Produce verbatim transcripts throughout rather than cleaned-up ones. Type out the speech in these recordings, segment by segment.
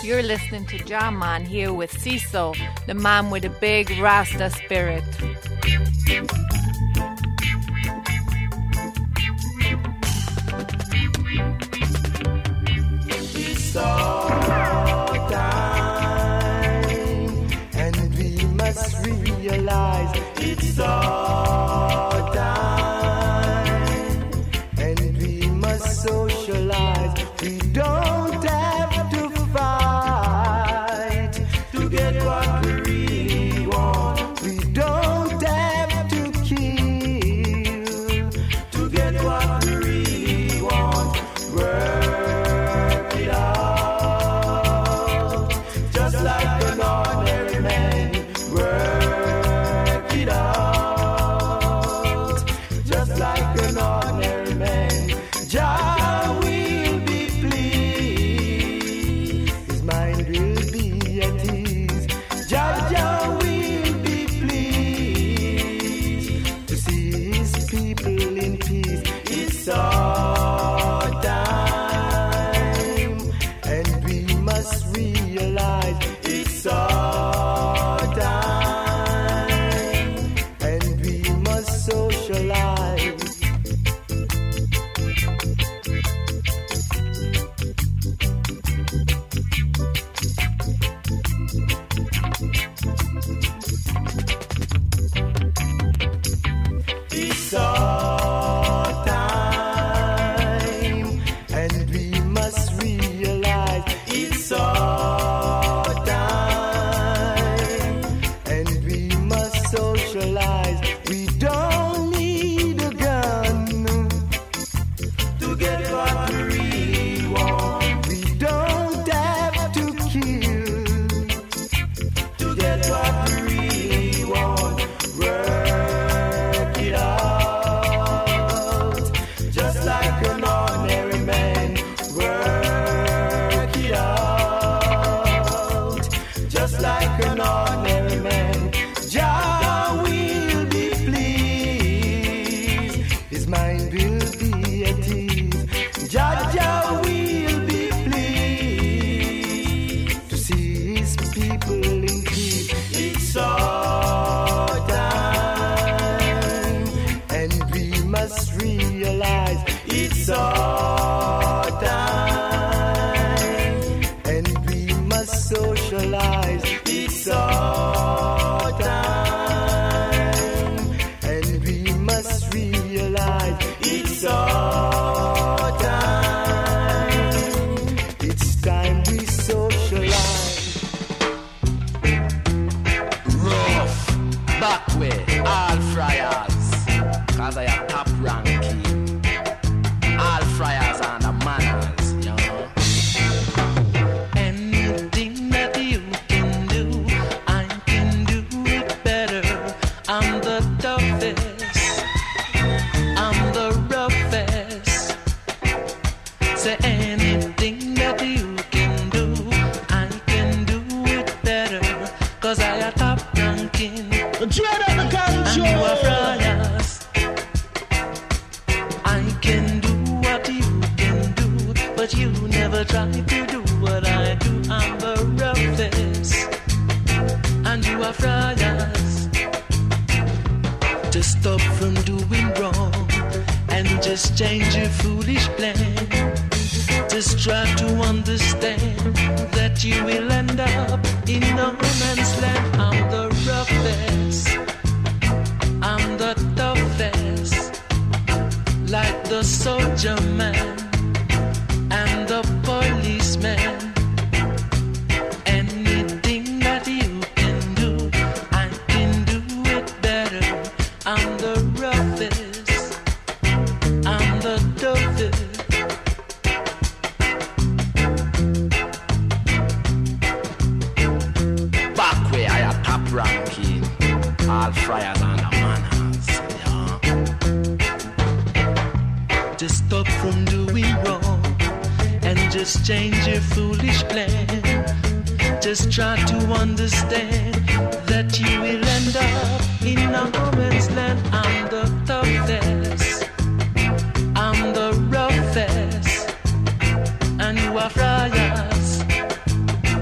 You're listening to John Man here with Ciso, the man with a big Rasta spirit. It's our time, and we must realize it's our time, and we must socialize. We don't have to fight to get what we really want. We don't have to kill to get what we really want. Work it out, just like an ordinary man. Work it out, just like an ordinary man. Jah will be pleased, his mind will be at ease. Jah Jah will be pleased to see his people in peace. It's our time, and we must realize it's our time, and we must socialize. It's our time, and we must realize it's our time, and we must socialize. We don't need a gun to get what we really want. We don't have to kill to get what we really want. Work it out, just like an ordinary man. Work it out, just like an ordinary man. Jah will be pleased, his mind will be at ease. Jah Jah will be pleased to see his people in peace. It's our time, and we must realize it's our time, and we must socialize. It's our time, and we must realize it's our time. It's time we socialize. Rough, back way, all friars, cause I am top ranking. All friars and the manners, you know. Anything that you can do, I can do it better. I'm the toughest, I'm the roughest. Say anything that you can do, I can do it better. Cause I am top ranking. And you are friars. I can do what you can do, but you never try to do what I do. I'm the roughest, and you are friars. To stop from doing wrong and just change your foolish plan. Just try to understand that you will end up in no man's land. I'm the roughest, I'm the toughest, like the soldier man and the policeman. Anything that you can do, I can do it better. I'm the roughest, I'm the toughest. Back where I am top ranking, all friars and the manners, yeah. Just stop from doing wrong and just change your foolish plan. Just try to understand that you will end up in no man's land. I'm the toughest, I'm the roughest, and you are friars.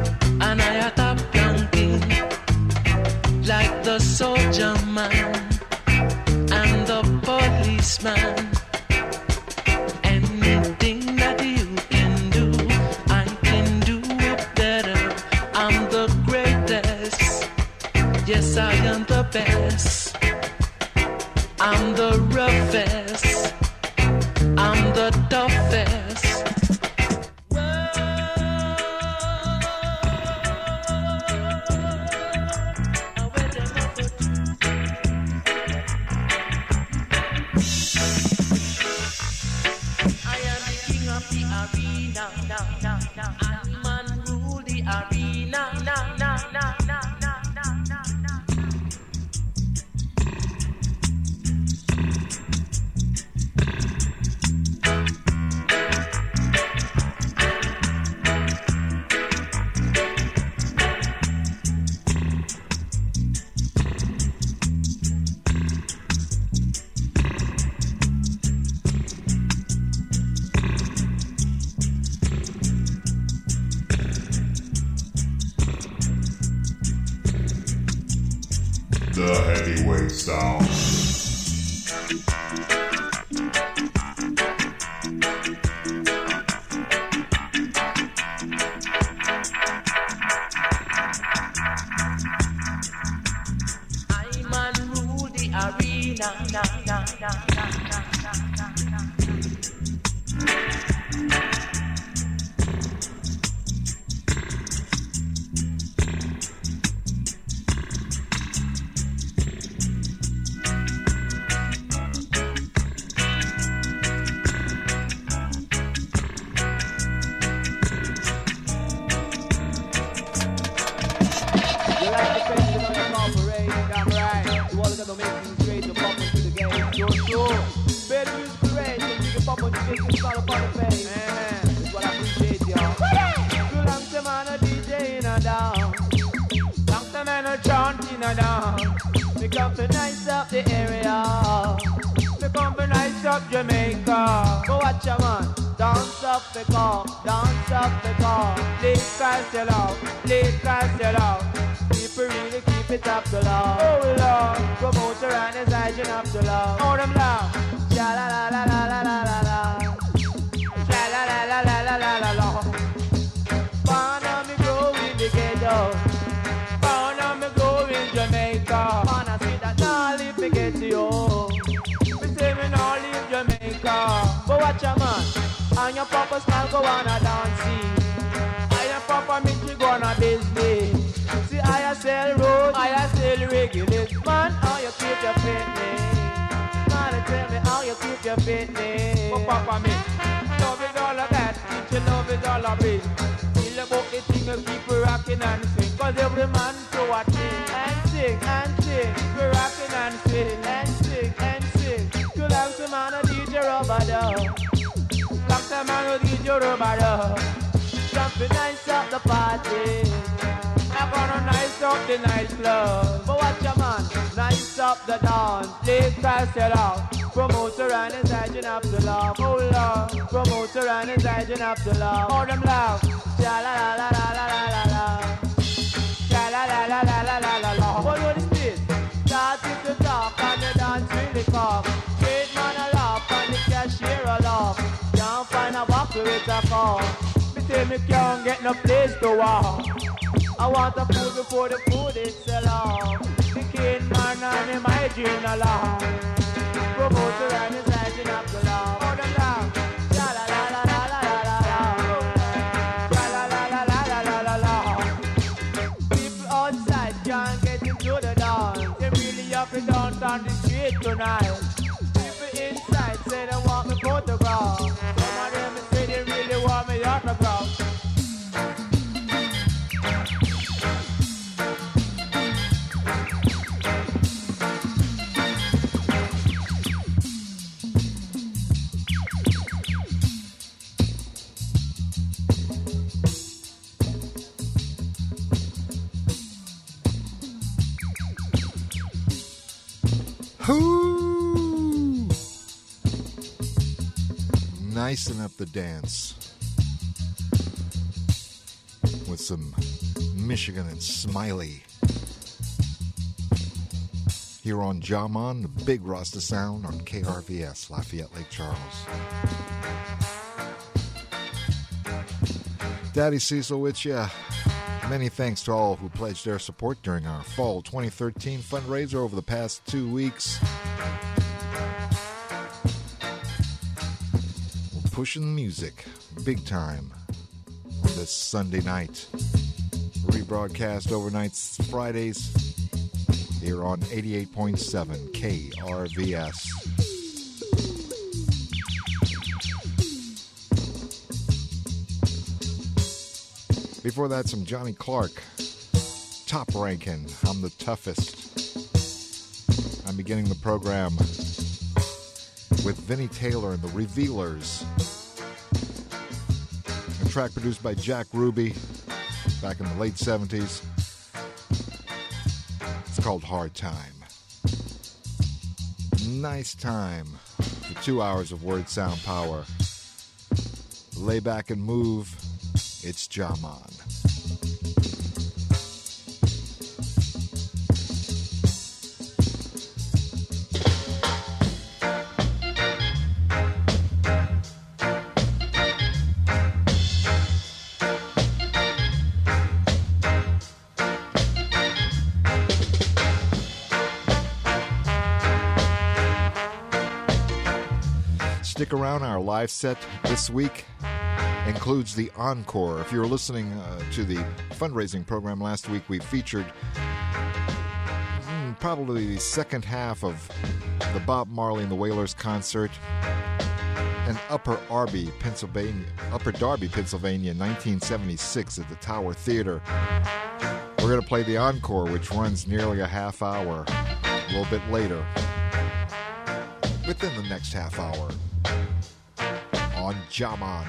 arena. Na, na, na, na, na, na, na, na. The heavyweight sound. I man rule the arena. Na, na, na, na, na, na, na, na. Jamaica, go watch a man, dance up the car, dance up the car, lick cast your love, lick cast your love, people really keep it up to love, oh Lord, promoter and his agent up to love, oh them love, sha la la la la la la la la, sha la la la la la la la la, born on me grow in the ghetto, born on me grow in Jamaica, wanna see that now live the ghetto. Jamaica, but watch a man, and your papa style go on a dance scene. And your papa meet you go on a business. See I a sell road, I a sell regulate. Man, how you keep your fitness? Man, tell me how you keep your fitness. But papa me, love it all of that, teach you love it all of it. Feel about the thing of people rocking and sing. Cause every man to watch me and sing and sing. We rocking and sing and sing and sing. You like the man a D J rubber dub. Like the man a D J rubber dub. Jumping nice up the party. I'm gonna nice up the nightclub. But watch a man, nice up the dance. Play castle out. Promoter and his agent up the love. Oh Lord, promoter and his agent up the love. Oh them love. Sha la la la la la la la la. Sha la la la la la la la la. What was this? Starting to talk and the dance really come. Straight man a laugh and the cashier a laugh. Can't find a buckle with a car. Me say me can't get no place to walk. I want the food before the food is sell off. The king man and him hygiene a laugh. Promoter and his agent up the law. Oh the laugh. La la la la la la la la. La la la la la la la la. People outside can't get into the dance. They really have to dance on the street tonight. People inside say they want me photograph. Some of them say they really want me autograph. Nicing up the dance with some Michigan and Smiley here on Jamon, the Big Rasta Sound on K R V S, Lafayette Lake Charles. Daddy Cecil with you. Many thanks to all who pledged their support during our fall twenty thirteen fundraiser over the past two weeks. Pushing the music big time this Sunday night. Rebroadcast overnights Fridays here on eighty-eight point seven K R V S. Before that, some Johnny Clark. Top ranking. I'm the toughest. I'm beginning the program with Vinnie Taylor and the Revealers. A track produced by Jack Ruby back in the late seventies. It's called Hard Time. Nice time for two hours of word sound power. Lay back and move. It's Jaman. Stick around. Our live set this week includes the encore. If you were listening uh, to the fundraising program last week, we featured mm, probably the second half of the Bob Marley and the Wailers concert in Upper Darby, Pennsylvania, Upper Darby, Pennsylvania, nineteen seventy-six at the Tower Theater. We're going to play the encore, which runs nearly a half hour, a little bit later, within the next half hour on Jaman.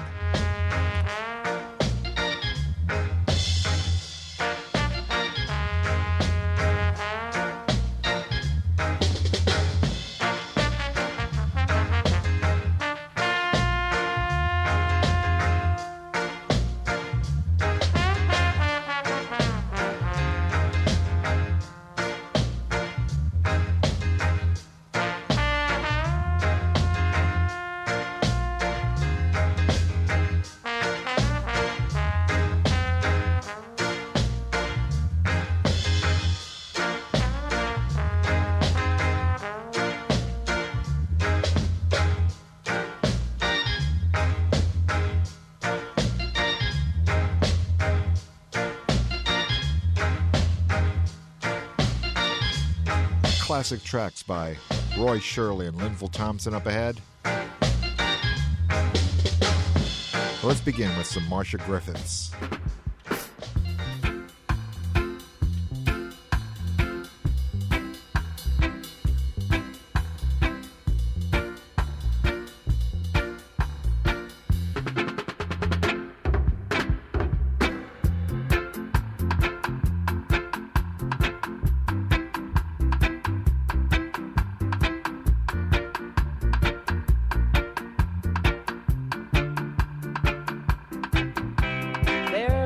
Classic tracks by Roy Shirley and Linville Thompson up ahead. Let's begin with some Marcia Griffiths. There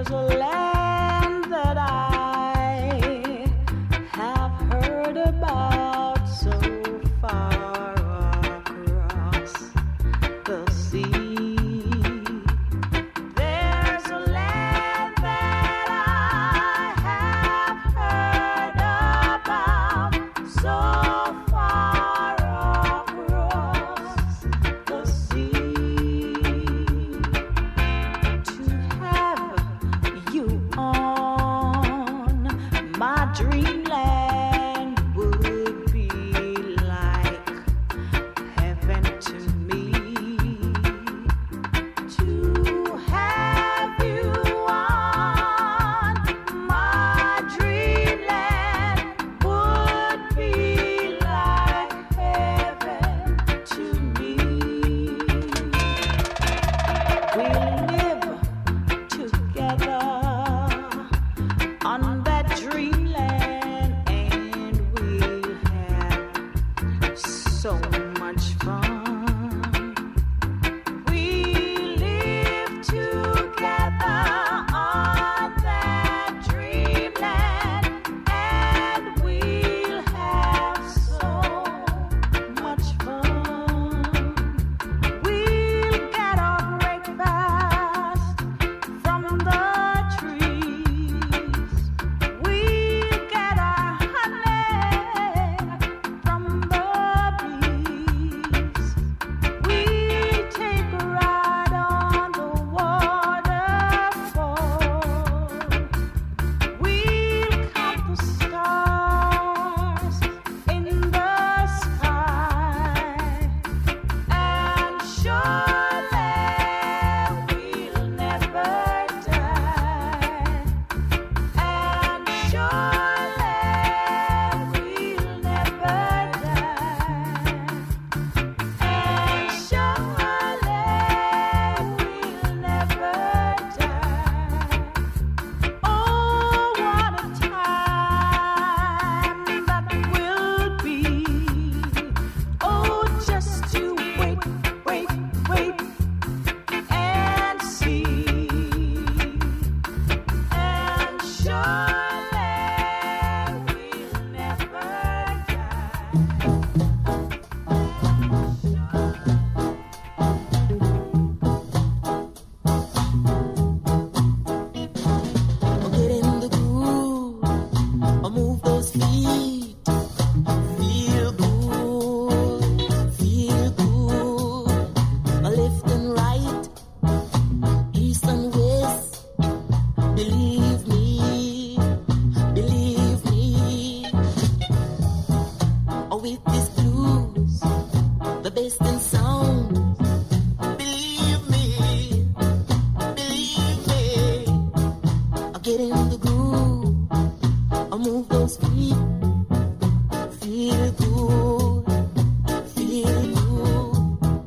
in the groove. I move those feet. Feel good. Feel good.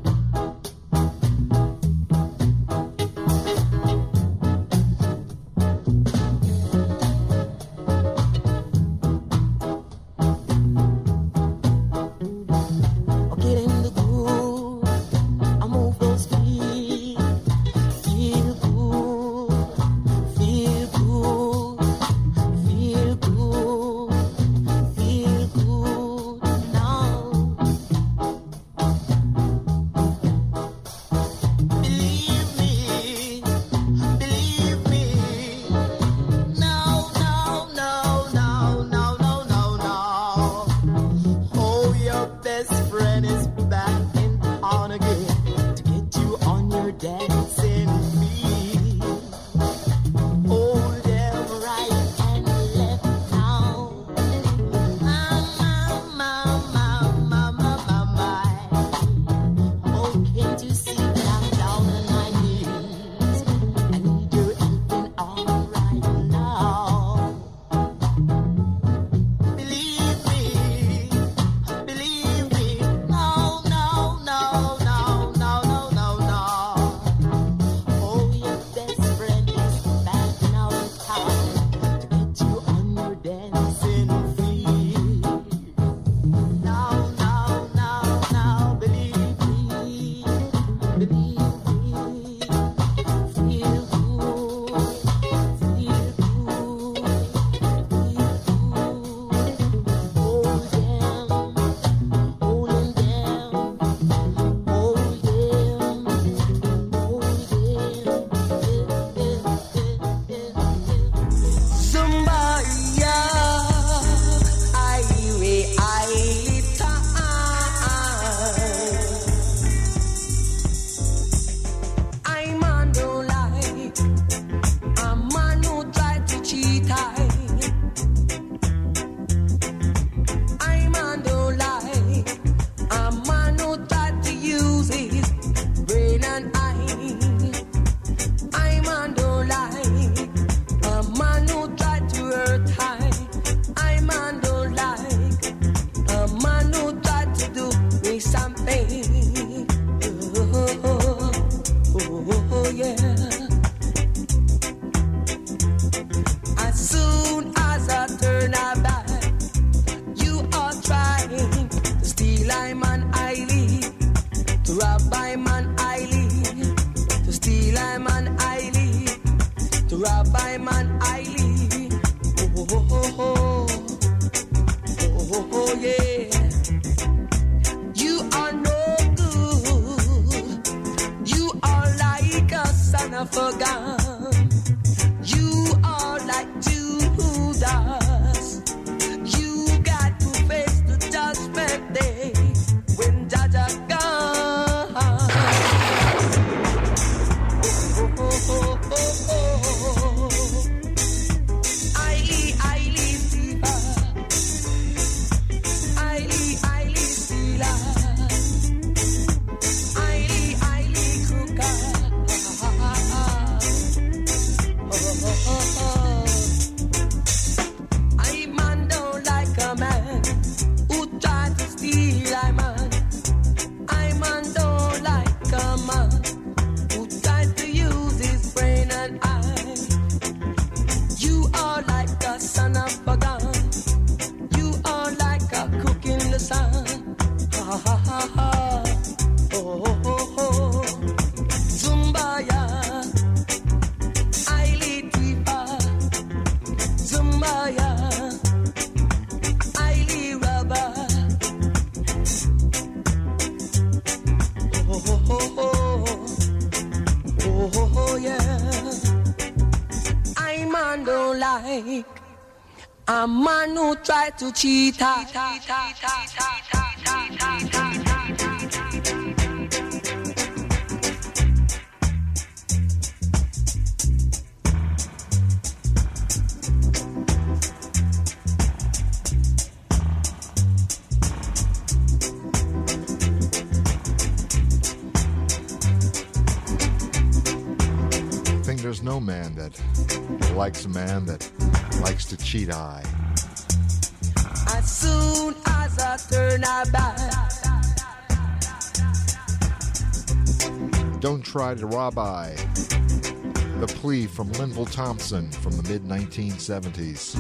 I get in the groove. I move those feet. Feel good. Feel good. Feel good. Feel good now. Believe me. Believe me. No, no, no, no, no, no, no, no. Oh, your best friend is back in town again to get you on your dancing feet. Hold them right and left now. My, my, my, my, my, my, my. Oh, can't you see that I'm down on my knees? I need your helping arm right now. Believe me. Believe me, no, no, no, no, no, no, no, no. Oh, your best friend is back now in town to get you on your dancing feet. No, no, no, no, believe me, believe me. Feel good, feel good, feel good. Hold them. Hold him down, hold him, hold him. Somebody, I will, I I'm on the line. A man who tried to cheat I. I'm on the line. A man who tried to use his brain and eye. I'm on the line. A man who tried to hurt I. I'm on the line. A man who tried to do me something. Oh, oh, oh, oh, yeah. As soon as I turn my back, you are trying to steal I'm an Eiley, to rob I'm an Eiley, to steal I'm an Eiley, to rob I'm an Eiley. Oh, oh, oh, oh, oh, oh, oh, yeah. You are no good. You are like a son of a gun. You are like Judas. You got to face the judgment day when Jaja gone. Oh, oh, oh, oh, oh, oh. Eiley, Eiley, Steeler. Eiley, Eiley, Steeler. Eiley, Eiley, Crooker. Oh, oh, oh, oh. I man don't like a man who tried to steal I man. I man don't like a man who tried to use his brain and eye. You are like a son of a gun. You are like a cook in the sun. Ha ha ha ha. Oh oh oh oh. Zumbaya. Eiley Tweeper. Zumbaya. Eiley Rubber. Oh oh oh oh. Oh oh oh yeah. I man don't like a man who tried to cheat her. There's no man that likes a man that likes to cheat eye. As soon as I turn her back, Don't Try to Rob I. The plea from Linville Thompson from the mid nineteen seventies.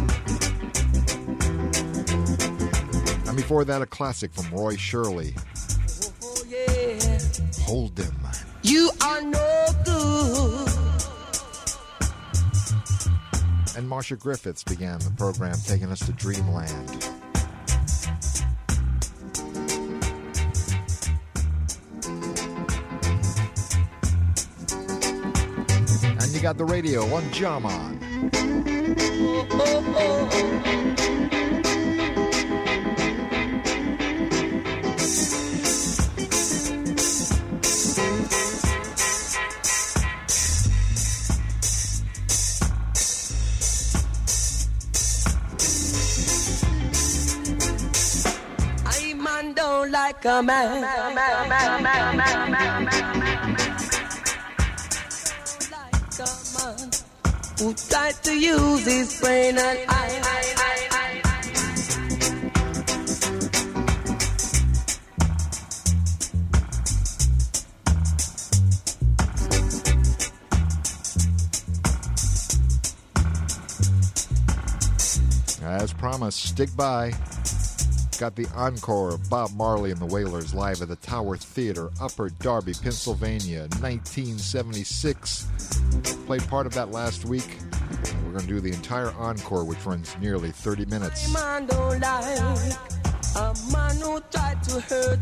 And before that, a classic from Roy Shirley. oh yeah, Hold Them. you are no good. And Marsha Griffiths began the program, taking us to Dreamland. And you got the radio on Jaman. Oh, oh, oh, oh. I man don't like a man, man, man, man, man, man, man, man. Like a man who tried to use his brain and eye. As promised, stick by. Got the encore of Bob Marley and the Wailers live at the Tower Theater, Upper Darby, Pennsylvania, nineteen seventy-six. Played part of that last week. And we're going to do the entire encore, which runs nearly thirty minutes. Man don't like a man who tried to hurt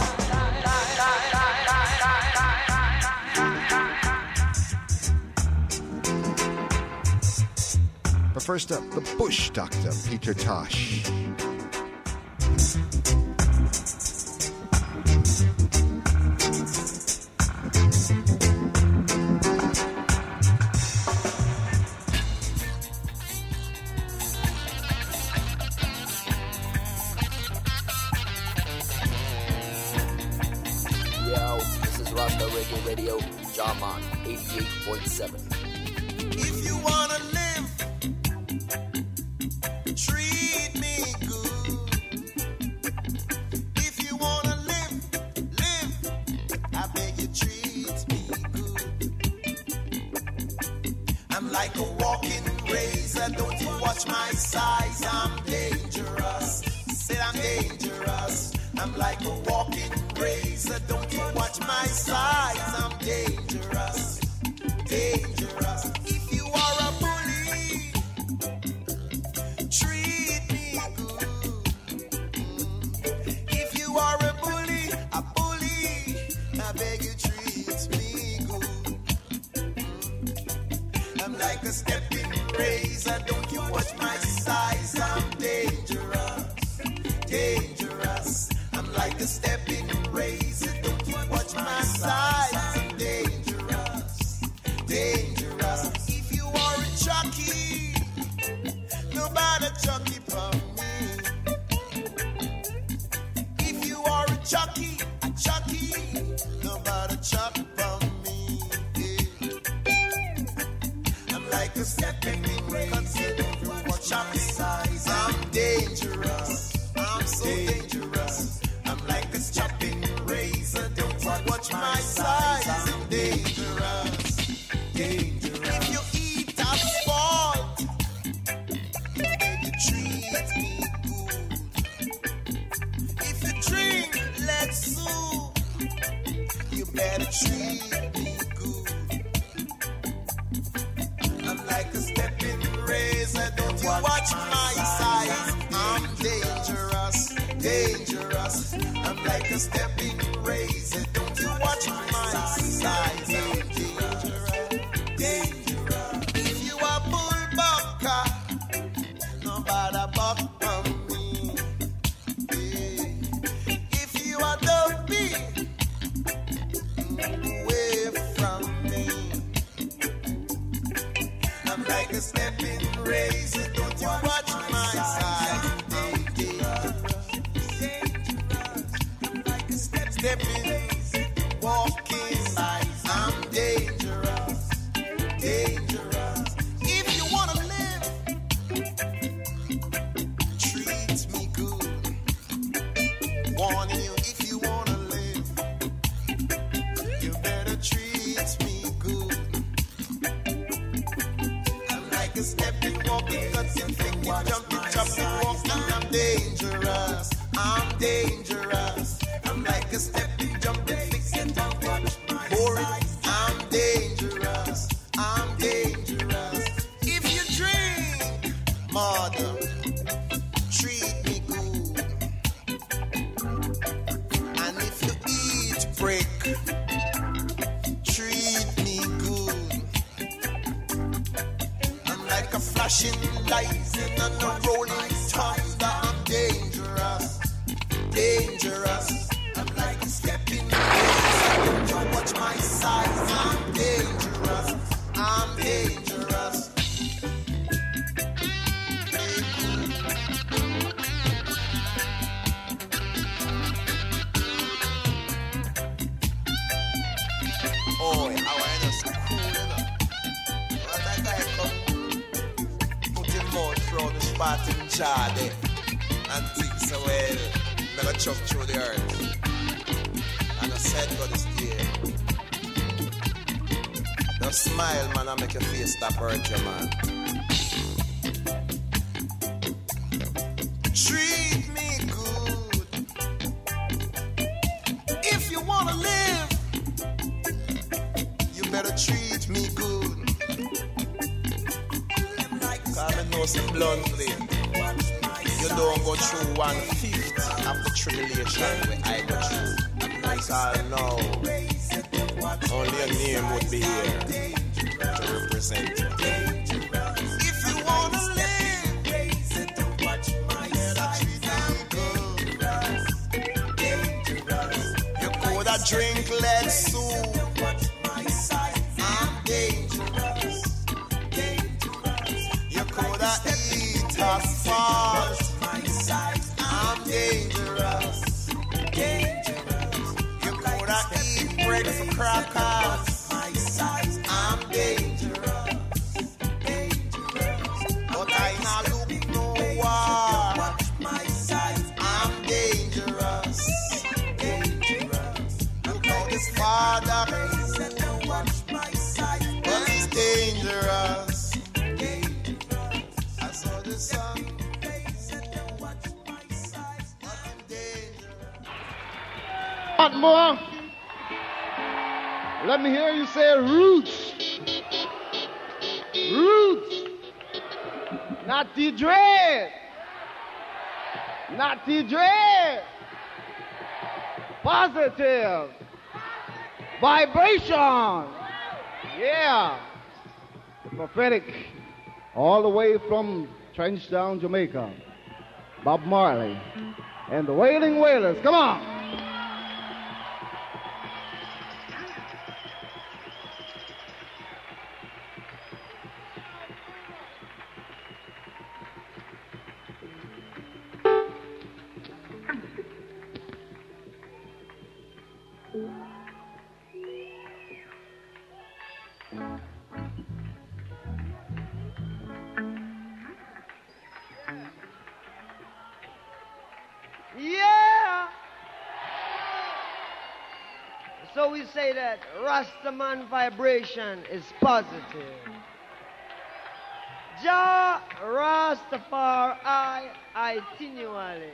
But first up, the Bush Doctor, Peter Tosh. Yo, this is Rasta Reggae Radio, Jaman eighty-eight point seven. If you wanna live, treat me good. If you wanna live, live, I beg you treat me good. I'm like a walking razor, don't you watch my size, I'm dangerous. Said I'm dangerous. I'm like a walking razor, don't you watch my size, I'm dangerous. Dangerous. If you are a bully, treat me good. If you are a bully, a bully, I beg you treat me good. I'm like a stepping razor, don't you watch my size, I'm dangerous. Dangerous. I'm like a stepping razor, don't you watch my size, I'm dangerous. Dangerous. If you are a jockey, nobody jockey from me. If you are a jockey, a jockey, nobody jockey from me. Yeah. I'm like a stepping razor, don't you watch my size, I'm dangerous. I'm so dangerous. I'm like a chopping razor, don't you watch my size, I'm dangerous. Dangerous. If you eat asphalt, then you treat me good. If you drink lead soup, you better treat me good. I'm like a stepping razor, don't you watch my size, I'm dangerous, dangerous. I'm like a stepping razor, don't you watch my size, I'm dangerous, dangerous. If you are bullbucker, nobody buck from me. Yeah. If you are dopey, away from me. I'm like a stepping razor, don't you watch my size, I'm dangerous, dangerous. I'm like a stepping stepping, walking, cutting, flicking, jumping, jumping, walking. I'm dangerous, I'm dangerous. I'm like a stepping, jumping, flicking, jumping, boring. I'm dangerous, I'm dangerous. If you drink, mother, treat me good. And if you eat, break. Flashing lights in a rolling thunder. I'm dangerous, dangerous. I'm like stepping stones. Don't watch my size. I'm dangerous, I'm dangerous. Oh, how I know so cool, you know. What that guy come throw the spot in Charlie and think so well, never chuck through the earth. And I said God is there. Don't smile, man, and make your face stop hurt you, man. Treat me good. If you wanna live, you better treat me good. I know some bluntly, you don't go through one fifth of the tribulation where I go through. Because I know only a name would be here to represent you. If you wanna live, you coulda drink lead soup. I'm dangerous. Coulda eat asphalt. I'm dangerous, dangerous. You coulda eat bread for crackers. I'm dangerous, dangerous. But I not look no war. I'm dangerous, dangerous. Look how this father, but he's dangerous. What more? Let me hear you say roots. Roots. Not the dread. Not the dread. Positive. Vibration. Yeah. Prophetic. All the way from Trenchtown, Jamaica. Bob Marley and the Wailing Wailers. Come on. Yeah. So we say that Rastaman vibration is positive. Jah Rastafari itinerary.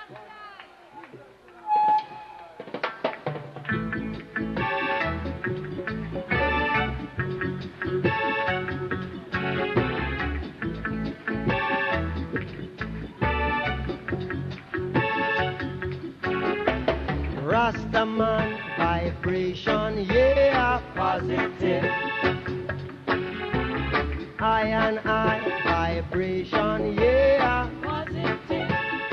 Rastaman vibration, yeah, positive. I and I vibration, yeah, positive.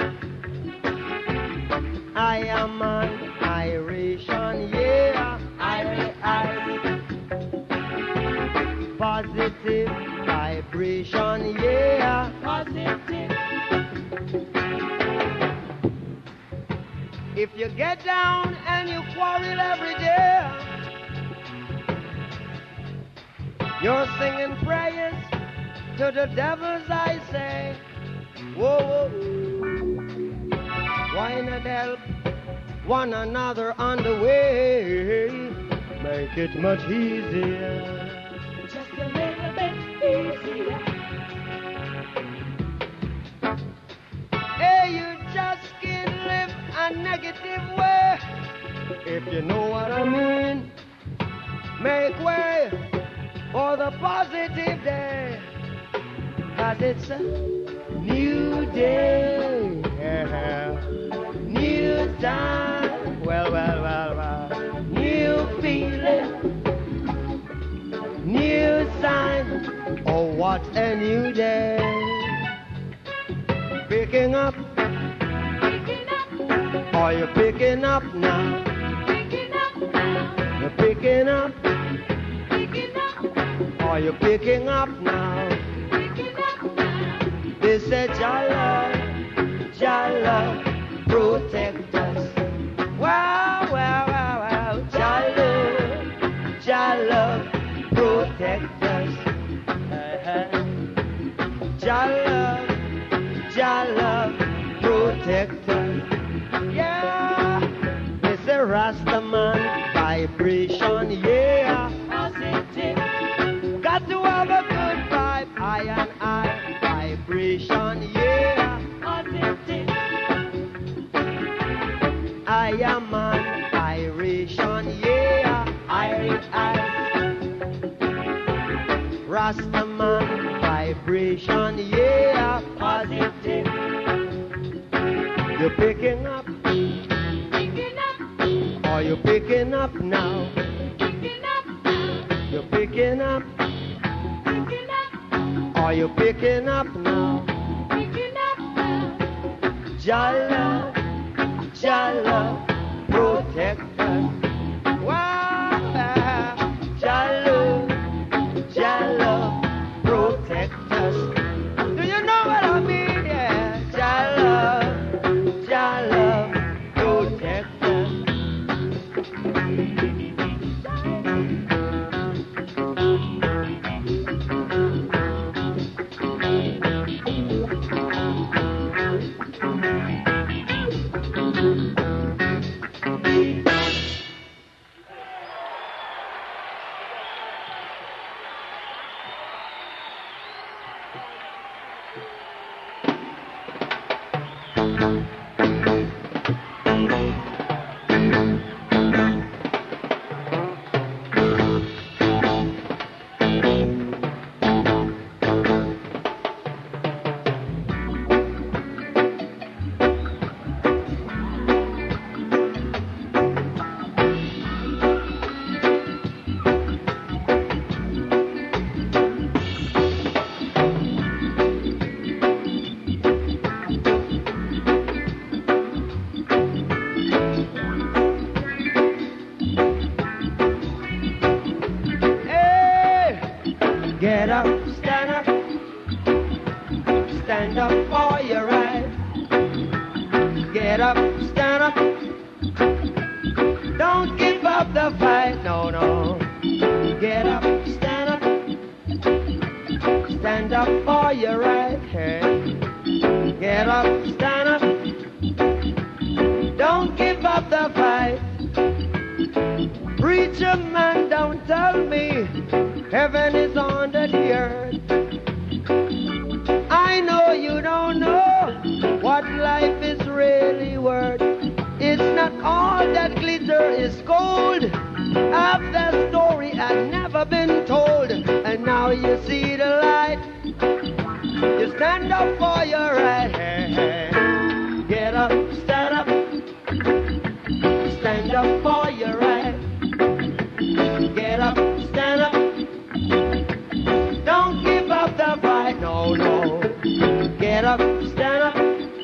I am an iration, yeah, I, I. Positive vibration, yeah, positive. If you get down and you quarrel every day, you're singing prayers to the devils, I say. Whoa, whoa. Why not help one another on the way? Make it much easier. Just a little bit easier. if you know what I mean. Make way for the positive day, 'cause it's a new day, yeah. New time, well, well, well, well, new feeling, new sign, oh, what a new day. Picking up, picking up, are you picking up now? Picking up now. You're picking up, picking up, are you picking up now? Picking up now. They said, Jah love, Jah love, protect us. Wow, wow, wow, wow. Jah love, Jah love, protect us. Uh-huh. Jah love, Jah love, protect us. Yeah, it's a Rastaman vibration, yeah. Positive. Got to have a good vibe, I and I vibration, yeah. Positive. I am an Irishan, yeah, Irish I. Rastaman vibration, yeah, positive. You're picking up, picking up. Are you picking up now? Picking up now. You're picking up, picking up. Are you picking up now? Picking up now. Jah love, Jah love, protect us. Wow, Jah love, Jah love, protect us. Do you know what I mean? Yeah, Jah love, Jah love, protect us. Get up, stand up, stand up for your right. Get up, stand up, don't give up the fight, no, no. Get up, stand up, stand up for your right. Hey. Get up, stand up, don't give up the fight. Preacher man, don't tell me heaven is under the earth. I know you don't know what life is really worth. It's not all that glitter is gold. Half the story had never been told, and now you see the light. You stand up for your right. Hey, hey. Get up, stand up, stand up for your right. Get up, stand up. Don't give up the fight, no, no. Get up, stand up.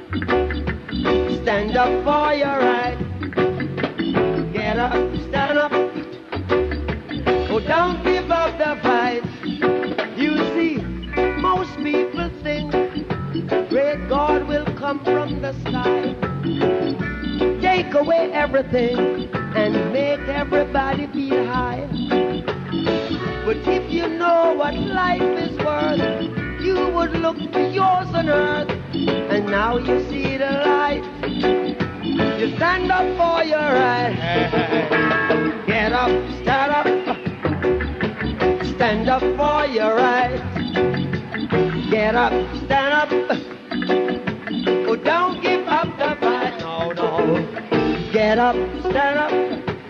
Stand up for your right. Get up, stand up. Oh, don't give up the fight. You see, most people think great God will come from the sky, take away everything and make everybody feel high. But if you know what life is worth, you would look for yours on earth, and now you see the light. You stand up for your right. Get up, stand up, stand up for your right. Get up, stand up. Oh, don't give up the fight, no, no. Get up, stand up,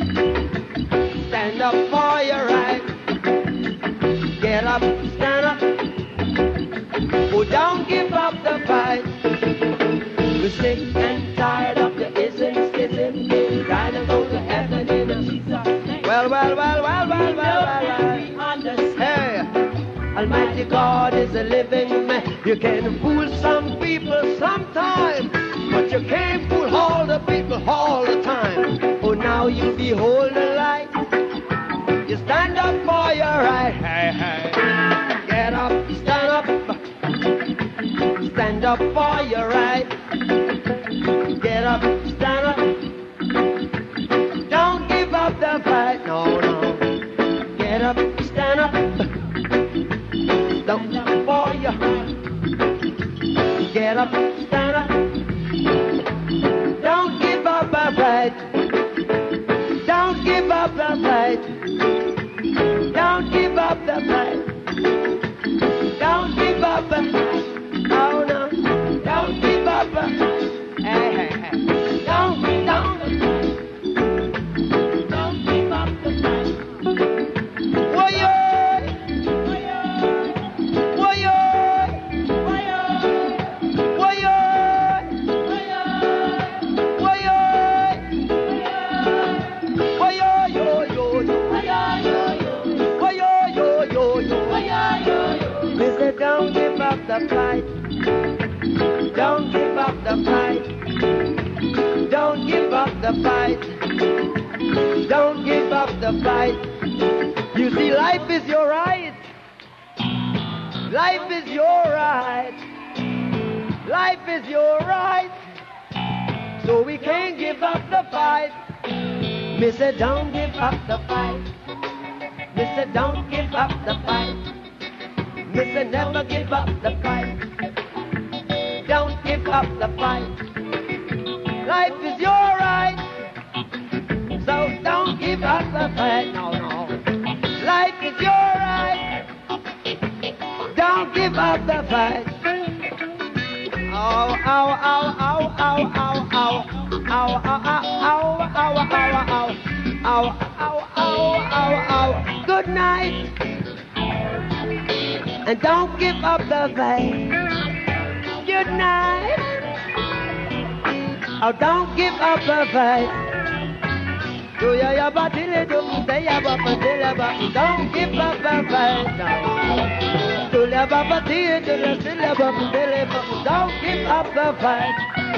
Get up, stand up. Oh, don't give up the fight. We're sick and tired of the ism, schism. Trying to go to heaven in a well, well, well, well, well, well, well, well. Hey, Almighty God is a living man. You can fool some people sometime, but you can't fool all the people all the time. Oh, now you behold the light. You stand up for your right. Hey, hey. Get up, stand up. Stand up for your right. Get up, stand up. Don't give up the fight. No, no. Get up, stand up. Stand up for your right. Get up, stand up. Don't give up the fight. Don't give up the fight. Don't give up the fight. Don't give up the fight. Oh no. Don't give up the fight. Hey, hey, hey. Don't, don't. Don't give up the fight. Woyo. Woyo. Woyo. Woyo. Woyo. Woyo. Woyo. Yo, yo, yo. Woyo, yo, yo, yo. We said don't give up the fight. Don't give up the fight. Don't give up the fight. Don't give up the fight. You see, life is your right. Life is your right. Life is your right. So we can't give up the fight. Me say don't give up the fight. Me say don't give up the fight. Me say never give up the fight. Don't give up the fight. Life is your right. So don't give up the fight. No, no. Life is your right. Don't give up the fight. Ow, ow, ow, ow, ow, ow, ow. Ow, ow, ow, ow, ow, ow, ow. Ow, ow, ow, ow, ow. Good night. And don't give up the fight. Good night. Oh, don't give up the fight. Do ya ya ba dile do say ya ba ba dile ba. Don't give up the fight. Do ya ba ba dile do ya dile ba dile ba. Don't give up the fight.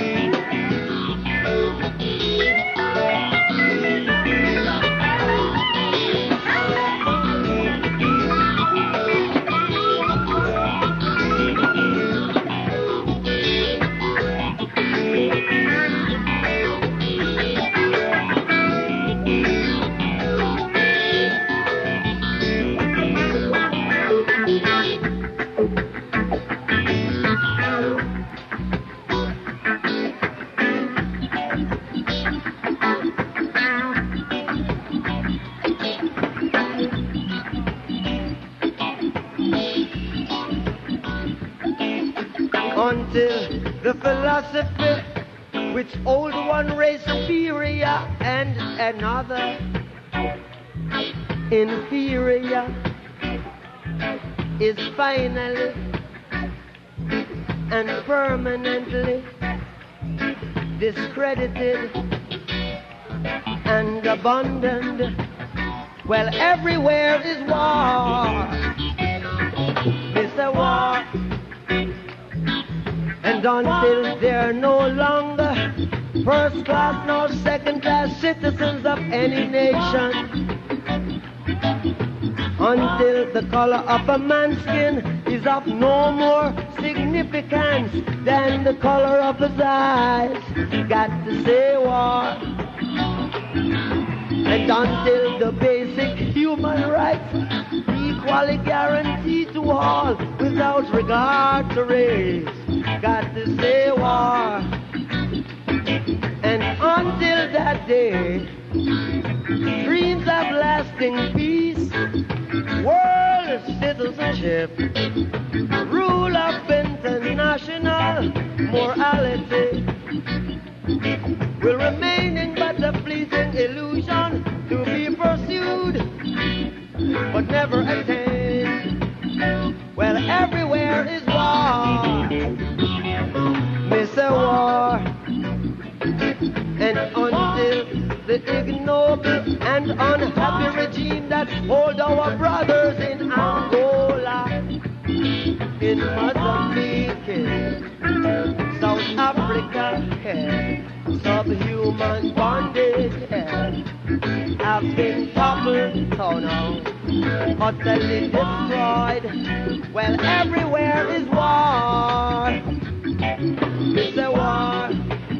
Until the philosophy which old one race superior and another inferior is finally and permanently discredited and abandoned. Well, everywhere is war. It's a war. And until they're no longer first class nor second class citizens of any nation, until the color of a man's skin is of no more significance than the color of his eyes, got to say war. And until the basic human rights equally guaranteed to all without regard to race, got to say war. And until that day, dreams of lasting peace, world citizenship, rule of international morality will remain in but a fleeting illusion to be pursued but never attained. unhappy regime that hold our brothers in Angola, in Mozambique, South Africa, yeah, subhuman bondage, yeah, have been toppled down, utterly destroyed. Well, everywhere is war. It's a war.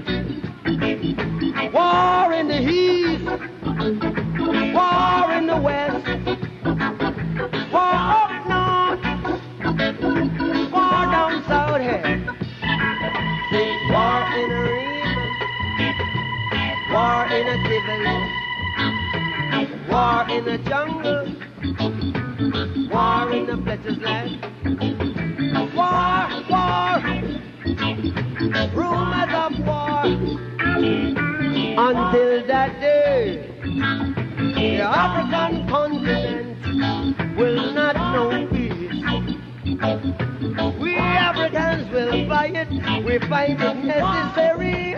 War in the east, war in the west, war up north, war down south here. See, war in a region, war in a Tivoli, war in the jungle, war in the Fletcher's land, war, war, rumors of war. Until that day, the African continent will not know peace. We Africans will fight it, we find it necessary.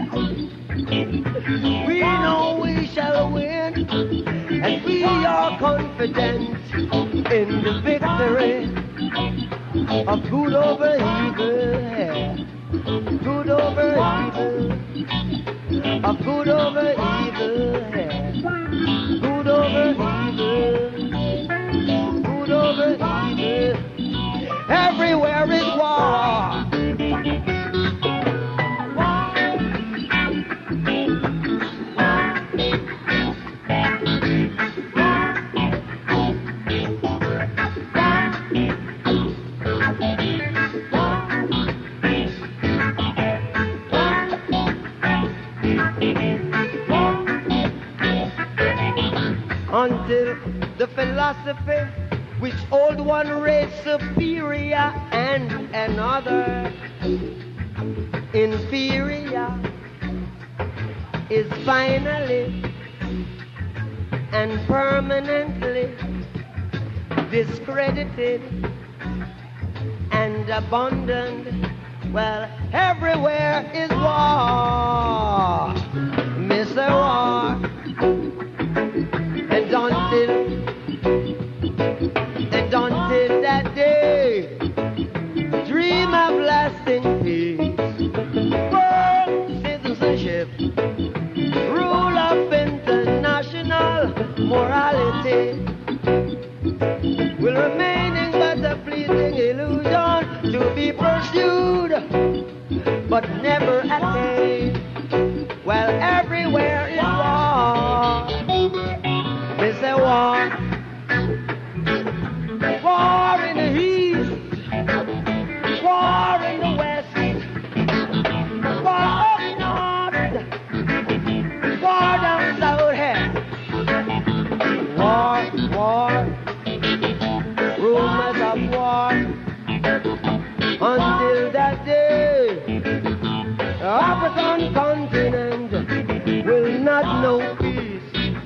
We know we shall win, and we are confident in the victory of good over evil, yeah. Good over evil. A good over evil, yeah. Good over evil, good over evil. Everywhere is war. Until the philosophy which old one race superior and another inferior is finally and permanently discredited and abandoned. Well, everywhere is war, Mister War. And until, and until that day, dream of lasting peace, world citizenship, rule of international morality, will remaining but a fleeting illusion to be pursued, but never attained. Well, everywhere is war. It's a war. War in the east, war in the west, war up north, war down south here. War, war, rumors of war. Until that day, the African continent will not know peace.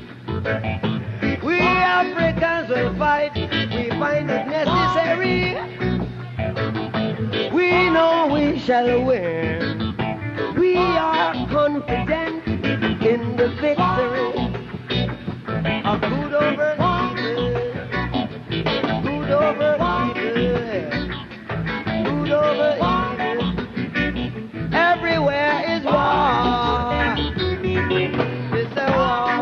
We Africans will fight, we find it necessary. We know we shall win. We are confident in the victory of good over evil, good over evil, good over evil. Everywhere is war. It's a war.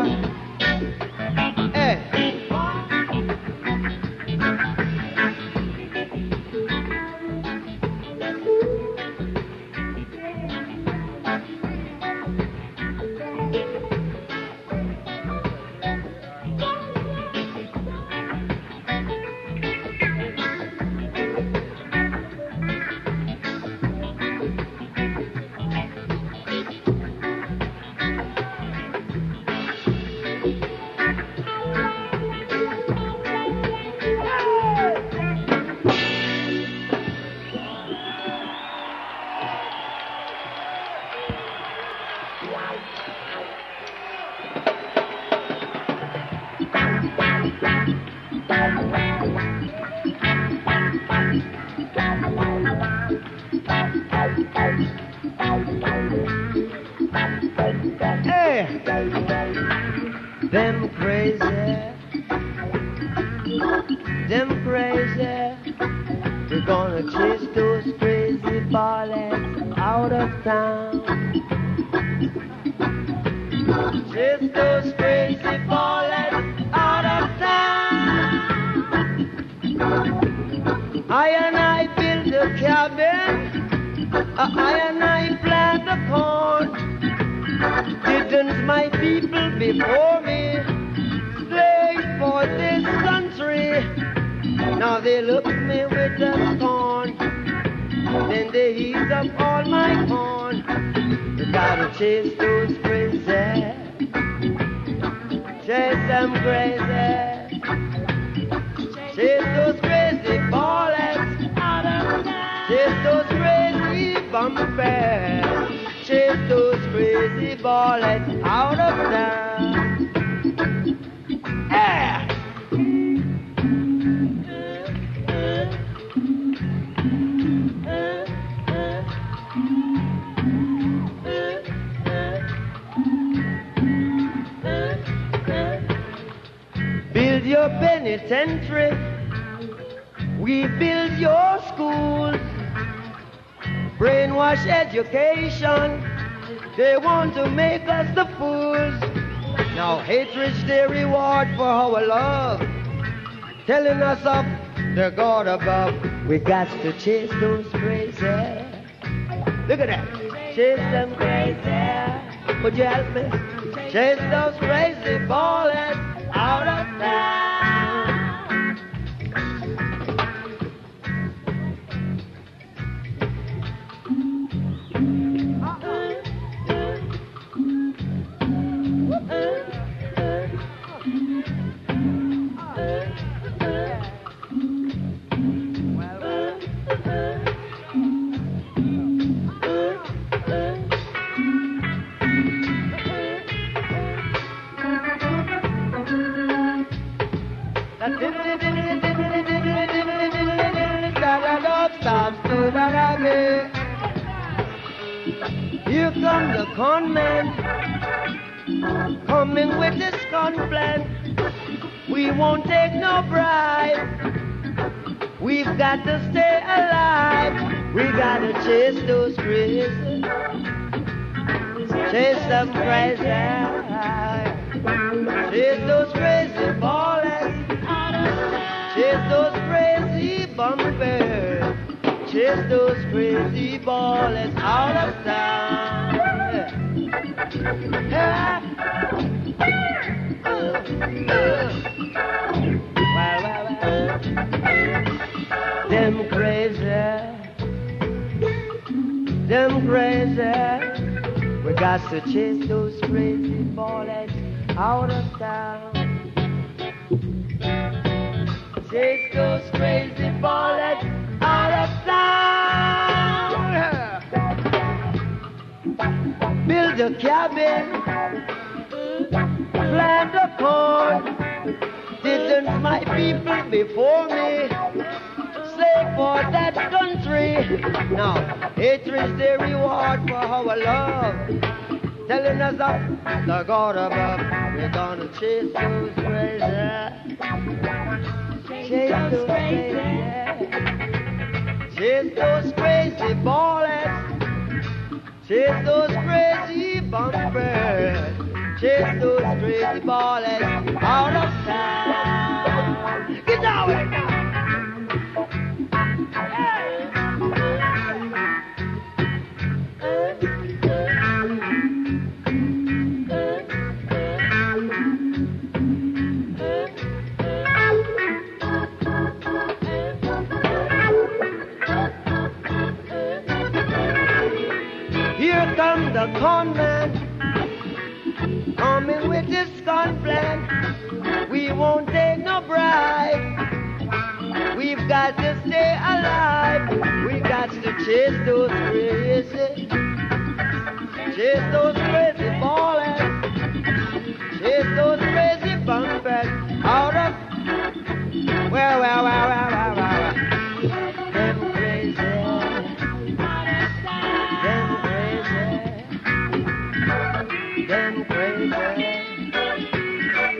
Them crazy, them crazy. We're gonna chase those crazy ballets out of town. Chase those crazy ballets out of town. I and I build a cabin. I and I plant the corn. Didn't my people before me slave for this country? Now they look at me with the scorn. Then they eat up all my corn. You gotta chase those crazy. Chase them crazy. Chase those crazy ballets. Chase those crazy bumpers. Chase those crazy ballets out of town. Yeah. Build your penitentiary. We build your schools. Brainwash education. They want to make us the fools. Now hatred's their reward for our love. Telling us of the God above. We got to chase those crazy. Look at that. Chase them crazy. Would you help me? Chase those crazy ballers out of town. Here come the con men, coming with this con plan. We won't take no bribe. We've got to stay alive. We gotta chase those crazy, chase them crazy, chase those crazy ballers, chase those crazy bumpers. Chase those crazy ballers out of town. Yeah. Uh, uh, uh. Well, well, well. Them crazy, them crazy. We got to chase those crazy ballers out of town. Chase those crazy ballers out of town. Build a cabin, plant a corn. Didn't my people before me slave for that country? Now, hatred's the reward for our love. Telling us of the God above. We're gonna chase those crazy. Chase those crazy. Chase those crazy ballers. Chase those crazy bumpers. Chase those crazy ballers out of town. Get down with it now. The con man coming with this con plan. We won't take no bribe. We've got to stay alive. We got to chase those crazy, chase those crazy ballers, chase those crazy bumpers out of well, well, well, well, well, well. Them crazy. Them crazy.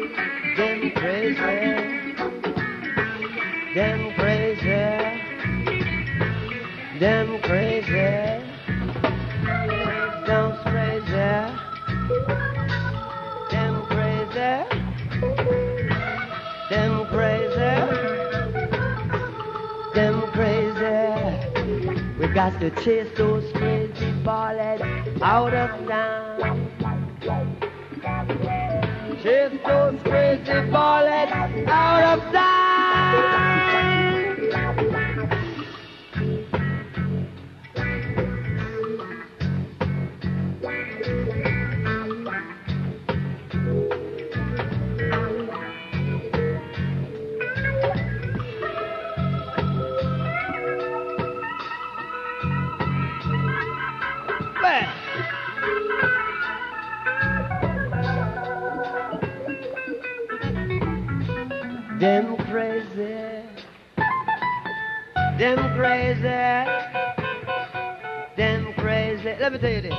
got to chase those crazy ballheads out of town. Chase those crazy ballheads out of town. Them crazy, them crazy, them crazy. Let me tell you this.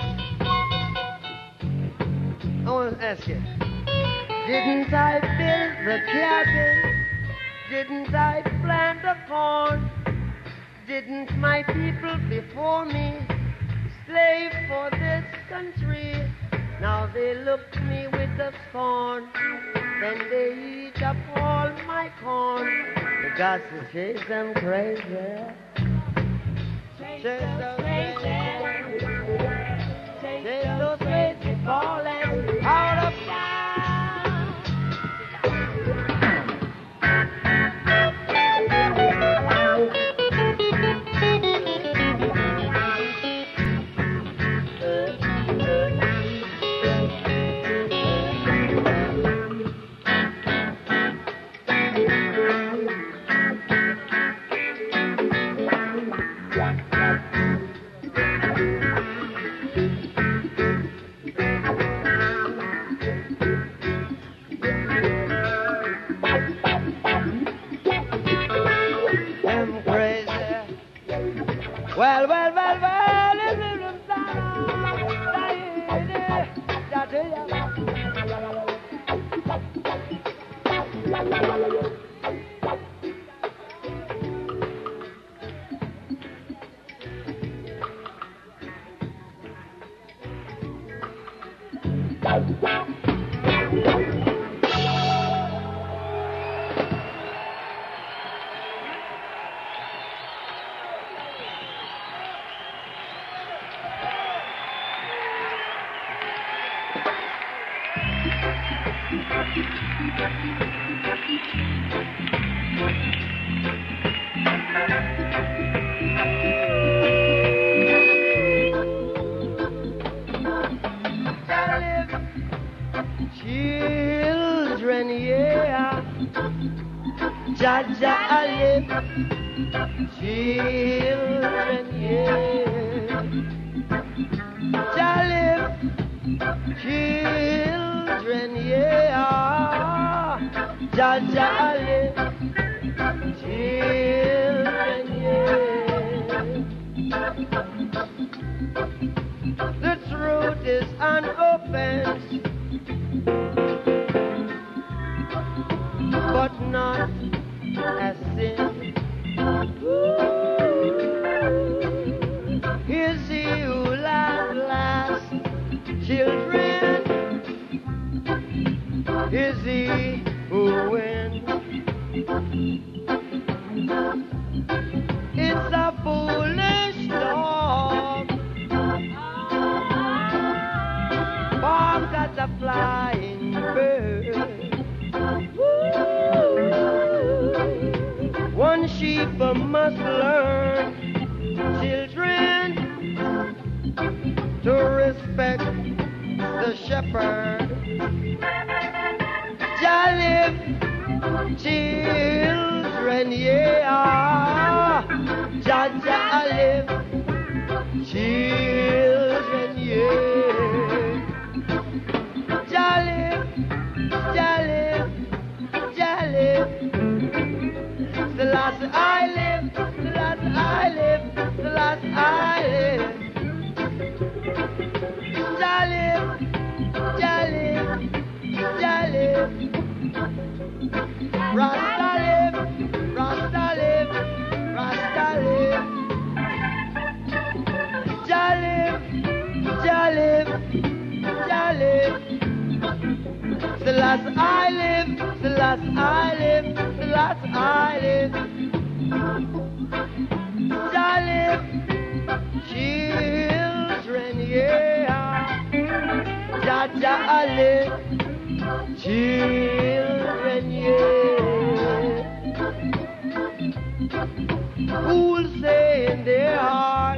I want to ask you, didn't I build the cabin? Didn't I plant the corn? Didn't my people before me slave for this country? Now they look at me with the scorn. Then they eat up all my corn. The gods to chase them crazy. Chase them crazy. Chase those crazy falling out of town. Well, well, well, well, it's a little Children, yeah, Jaja live. Children, yeah, Jaja live. Children, yeah, Jaja live. Children, yeah. The truth is an offense, but not as sin. Here's he who laughs last, children. Is he who wins? It's a foolish dog. Bob got a flying bird. One sheep must learn, children, to respect the shepherd. Jalib, children, yeah, Jaja live, children, yeah, Jalib, Jalib, Jalib. The last I live, the last I live, the last I live. Jalib, Jalib, Jalib. Rasta live, Rasta live, Rasta live. Jalib, Jalib, Jalib. The last I live, the last I live, the last I live. Jalib, children, yeah. Jah Jah live, children, yeah. Fools say in their heart,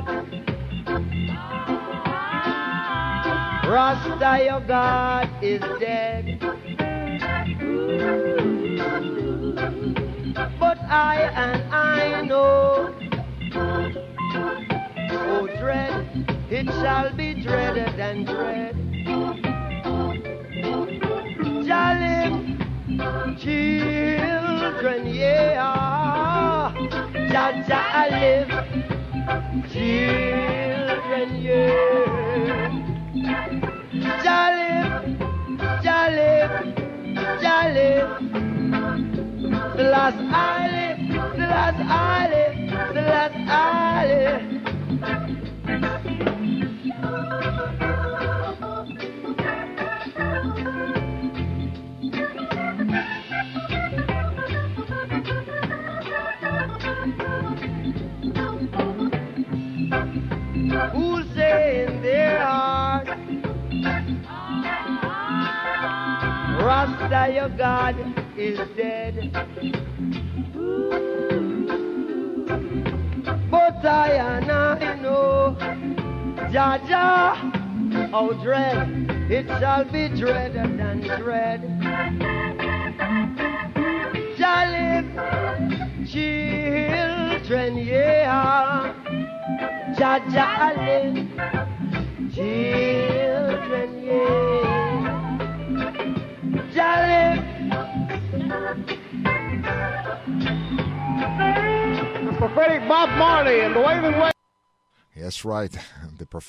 Rasta, your God is dead. But I and I know, oh dread, it shall be dreaded and dread. Jah live, children, yeah. Jah Jah live, children, yeah. Jah live, Jah live, Jah live. The last I live, the last I live, the last I live. Who say in their heart, Rasta, your God is dead. But I and I know, Jah Jah, how dread, it shall be dreaded and dread. Jah live, children, yeah. Jah Jah live, children, yeah. Jah live. The prophetic Bob Marley and the Wailing Wailers. Yes, right. The prophetic